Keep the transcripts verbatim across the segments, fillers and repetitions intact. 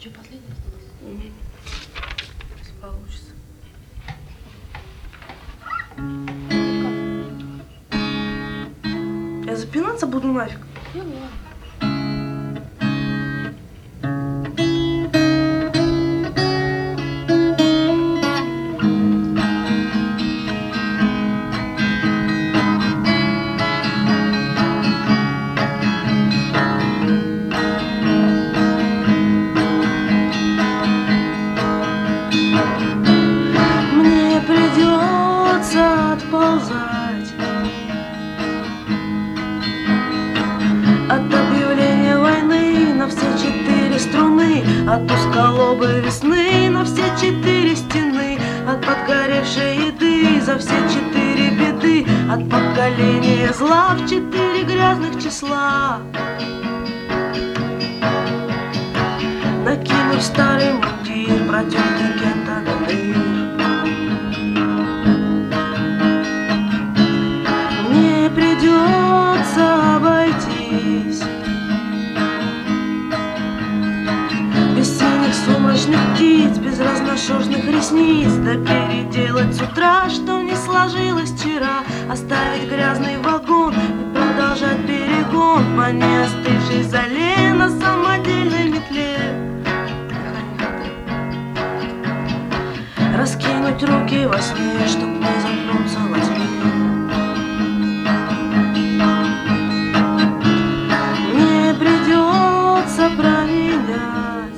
Что, последний осталось? Угу. Если получится. Я запинаться буду нафиг. Ну, ладно. Мне придется отползать от объявления войны на все четыре струны, от узколобой весны на все четыре стены, от подгоревшей еды за все четыре беды, от поколения зла в четыре грязных числа. Накинув старый мундир, протертый кем-то до дыр, мне придется обойтись без синих сумрачных птиц, без разношерстных ресниц, да переделать с утра, что не сложилось вчера, оставить грязный вагон и продолжать перегон по неостывшей зале на самодельной метле. Раскинуть руки во сне, чтоб не замкнуться во тьме. Мне придется променять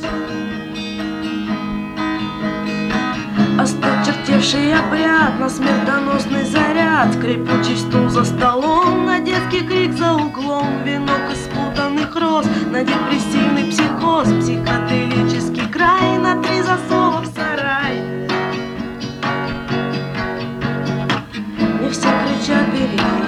осточертевший обряд на смертоносный заряд, скрипучий стул за столом, на детский крик за углом, венок из спутанных роз, на депрессивный психоз, психоделический край, на три засова в сарай. Мне все кричат: бери.